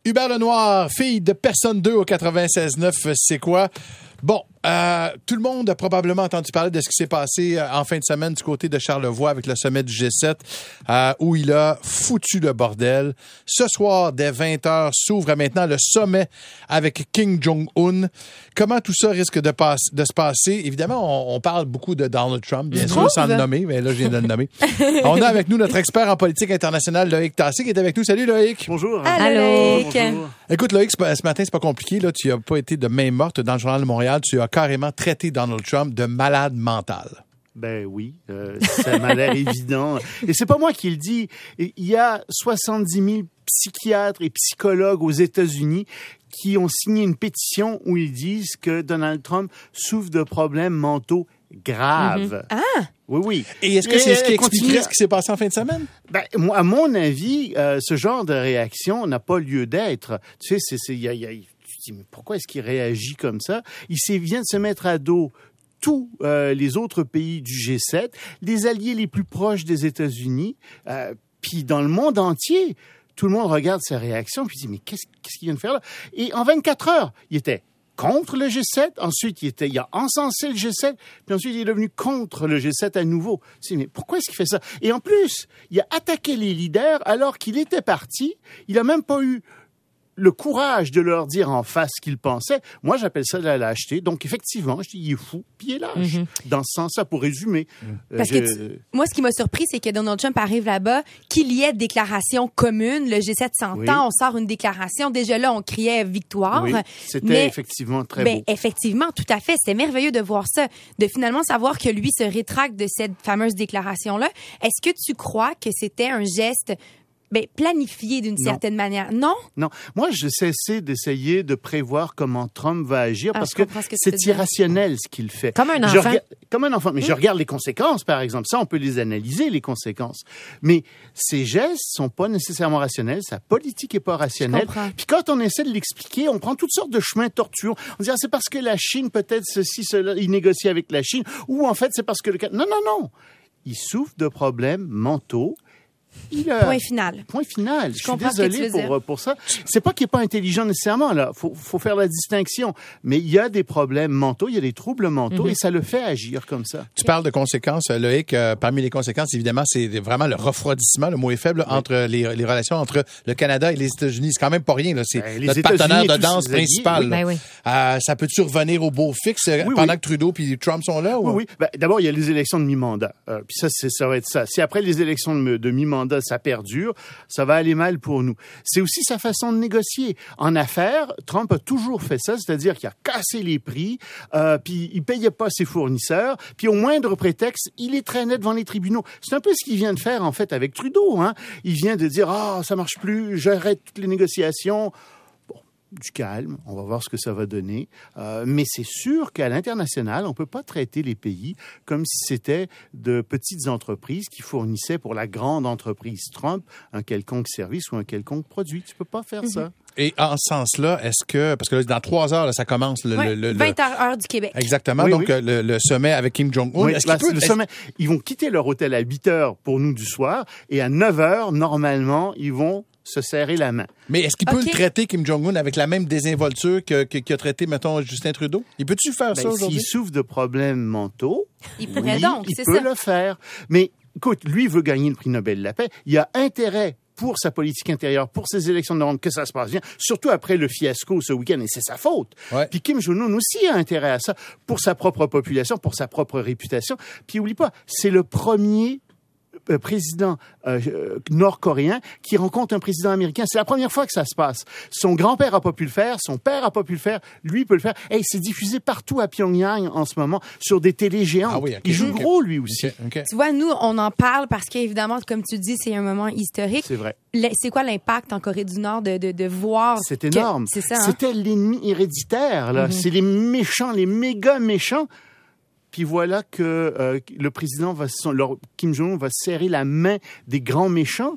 Hubert Lenoir, fille de personne 2 au 96.9, c'est quoi? Bon, tout le monde a probablement entendu parler de ce qui s'est passé en fin de semaine du côté de Charlevoix avec le sommet du G7 où il a foutu le bordel. Ce soir, dès 20h, s'ouvre maintenant le sommet avec Kim Jong-un. Comment tout ça risque de se passer? Évidemment, on parle beaucoup de Donald Trump, bien sûr, sans le nommer, mais là, je viens de le nommer. On a avec nous notre expert en politique internationale, Loïc Tassé, qui est avec nous. Salut, Loïc. Bonjour. Allô, Loïc. Bonjour. Écoute, Loïc, ce matin, c'est pas compliqué. Là, tu n'as pas été de main morte dans le Journal de Montréal. Tu as carrément traité Donald Trump de malade mental. Ben oui, ça m'a l'air évident. Et c'est pas moi qui le dis. Il y a 70 000 psychiatres et psychologues aux États-Unis qui ont signé une pétition où ils disent que Donald Trump souffre de problèmes mentaux graves. Ah! Oui, oui. Et est-ce que c'est ce qui expliquerait ce qui s'est passé en fin de semaine? Ben, moi, à mon avis, ce genre de réaction n'a pas lieu d'être. Tu sais, tu te dis, mais pourquoi est-ce qu'il réagit comme ça? Il vient de se mettre à dos tous les autres pays du G7, les alliés les plus proches des États-Unis, puis dans le monde entier, tout le monde regarde sa réaction, puis dit, mais qu'est-ce qu'il vient de faire là? Et en 24 heures, il était contre le G7, ensuite il a encensé le G7, puis ensuite il est devenu contre le G7 à nouveau. Mais pourquoi est-ce qu'il fait ça? Et en plus, il a attaqué les leaders alors qu'il était parti, il a même pas eu le courage de leur dire en face ce qu'ils pensaient. Moi, j'appelle ça de la lâcheté. Donc, effectivement, je dis, il est fou, puis il est lâche. Dans ce sens-là, pour résumer. Parce que moi, ce qui m'a surpris, c'est que Donald Trump arrive là-bas, qu'il y ait déclaration commune, le G7 s'entend, on sort une déclaration. Déjà là, on criait victoire. Oui, c'était effectivement très beau. Effectivement, tout à fait. C'est merveilleux de voir ça, de finalement savoir que lui se rétracte de cette fameuse déclaration-là. Est-ce que tu crois que c'était un geste planifié d'une certaine manière? Non? Non. Moi, je cessais d'essayer de prévoir comment Trump va agir parce que c'est irrationnel ce qu'il fait. Comme un enfant. Comme un enfant. Mais je regarde les conséquences, par exemple. Ça, on peut les analyser, les conséquences. Mais ces gestes sont pas nécessairement rationnels. Sa politique est pas rationnelle. Puis quand on essaie de l'expliquer, on prend toutes sortes de chemins tortueux. On dit, c'est parce que la Chine, peut-être ceci, cela, il négocie avec la Chine. Ou en fait, c'est parce que Non. Il souffre de problèmes mentaux. Point final. Point final. Je suis désolé pour ça. C'est pas qu'il est pas intelligent nécessairement, là. Faut faire la distinction. Mais il y a des problèmes mentaux, il y a des troubles mentaux et ça le fait agir comme ça. Tu parles de conséquences, Loïc. Parmi les conséquences, évidemment, c'est vraiment le refroidissement, le mot est faible, entre les relations entre le Canada et les États-Unis. C'est quand même pas rien, là. C'est notre partenaire de danse principal. Ça peut-tu revenir au beau fixe pendant que Trudeau puis Trump sont là? Ou? Oui. D'abord, il y a les élections de mi-mandat. Puis ça va être ça. Si après les élections de mi-mandat, ça perdure, ça va aller mal pour nous. C'est aussi sa façon de négocier. En affaires, Trump a toujours fait ça, c'est-à-dire qu'il a cassé les prix, puis il payait pas ses fournisseurs, puis au moindre prétexte, il les traînait devant les tribunaux. C'est un peu ce qu'il vient de faire, en fait, avec Trudeau, hein. Il vient de dire, ça marche plus, j'arrête toutes les négociations. Du calme, on va voir ce que ça va donner. Mais c'est sûr qu'à l'international, on peut pas traiter les pays comme si c'était de petites entreprises qui fournissaient pour la grande entreprise Trump un quelconque service ou un quelconque produit. Tu peux pas faire ça. Et en ce sens-là, est-ce que... Parce que là, dans 3 heures, là, ça commence 20h heure du Québec. Exactement. Donc, le sommet avec Kim Jong-un. Le sommet, ils vont quitter leur hôtel à 8h pour nous du soir et à 9h, normalement, ils vont se serrer la main. Mais est-ce qu'il peut le traiter, Kim Jong-un, avec la même désinvolture qu'a traité, mettons, Justin Trudeau? Il peut-tu faire ça aujourd'hui? S'il souffre de problèmes mentaux, il pourrait il peut le faire. Mais écoute, lui veut gagner le prix Nobel de la paix. Il a intérêt pour sa politique intérieure, pour ses élections de novembre, que ça se passe bien, surtout après le fiasco ce week-end, et c'est sa faute. Puis Kim Jong-un aussi a intérêt à ça, pour sa propre population, pour sa propre réputation. Puis oublie pas, c'est le premier président nord-coréen qui rencontre un président américain. C'est la première fois que ça se passe. Son grand-père a pas pu le faire, son père a pas pu le faire, lui peut le faire. Et c'est diffusé partout à Pyongyang en ce moment sur des télés géantes. Il joue gros lui aussi. Tu vois, nous on en parle parce qu'évidemment, comme tu dis, c'est un moment historique. C'est vrai. C'est quoi l'impact en Corée du Nord de voir? C'est énorme. C'est ça. C'était l'ennemi héréditaire là. C'est les méchants, les méga méchants. Puis voilà que le président Kim Jong-un va serrer la main des grands méchants.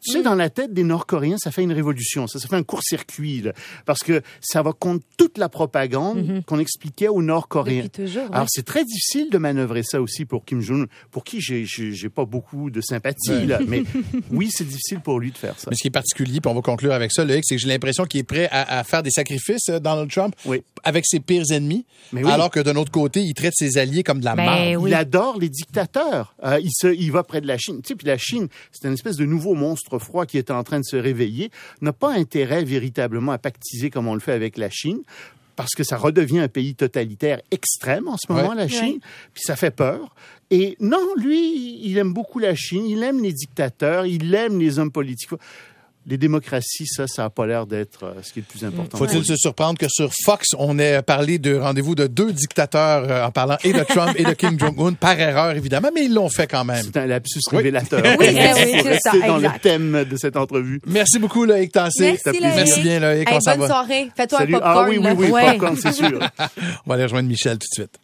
Tu sais, dans la tête des Nord-Coréens, ça fait une révolution. Ça fait un court-circuit, là, parce que ça va contre toute la propagande qu'on expliquait aux Nord-Coréens. Depuis toujours, ouais. Alors, c'est très difficile de manœuvrer ça aussi pour Kim Jong-un, pour qui j'ai pas beaucoup de sympathie, là. Mais oui, c'est difficile pour lui de faire ça. Mais ce qui est particulier, puis on va conclure avec ça, Loïc, c'est que j'ai l'impression qu'il est prêt à faire des sacrifices, Donald Trump, avec ses pires ennemis, alors que d'un autre côté, il traite ses alliés comme de la merde. Il adore les dictateurs. Il va près de la Chine. Tu sais, puis la Chine, c'est une espèce de nouveau monstre froid qui est en train de se réveiller, n'a pas intérêt véritablement à pactiser comme on le fait avec la Chine, parce que ça redevient un pays totalitaire extrême en ce moment, la Chine, puis ça fait peur. Et non, lui, il aime beaucoup la Chine, il aime les dictateurs, il aime les hommes politiques. Les démocraties, ça n'a pas l'air d'être ce qui est le plus important. Faut-il se surprendre que sur Fox, on ait parlé de rendez-vous de 2 dictateurs en parlant et de Trump et de Kim Jong-un, par erreur, évidemment, mais ils l'ont fait quand même. C'est un lapsus révélateur. Oui, c'est ça, dans le thème de cette entrevue. Merci beaucoup, Loïc Tancé. Merci bien, Loïc. Bonne soirée. Fais-toi un popcorn. Ah oui, popcorn, c'est sûr. On va aller rejoindre Michel tout de suite.